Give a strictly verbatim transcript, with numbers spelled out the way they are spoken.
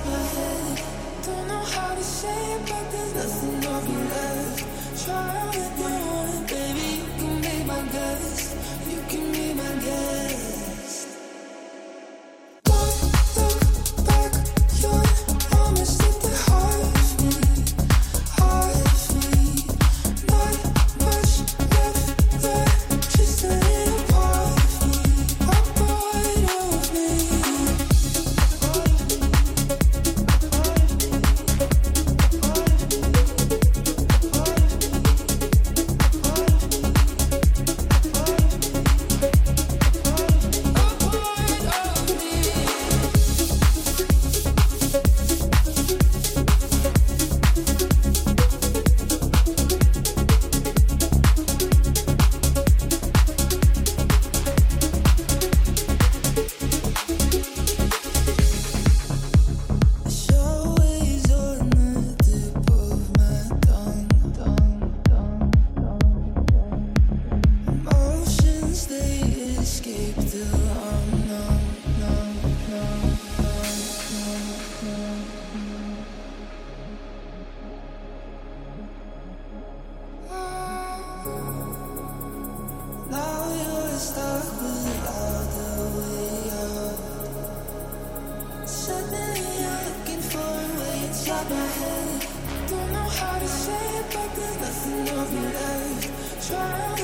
my head. Don't know how to say it, but there's nothing of you left. Try if you want, baby, you can be my guest. You can be my guest. Don't look back, you're almost at the heartbeat, heartbeat. Not much left there, just a little part of me, a part of me. My head. Don't know how to say it, but there's nothing of you left. Try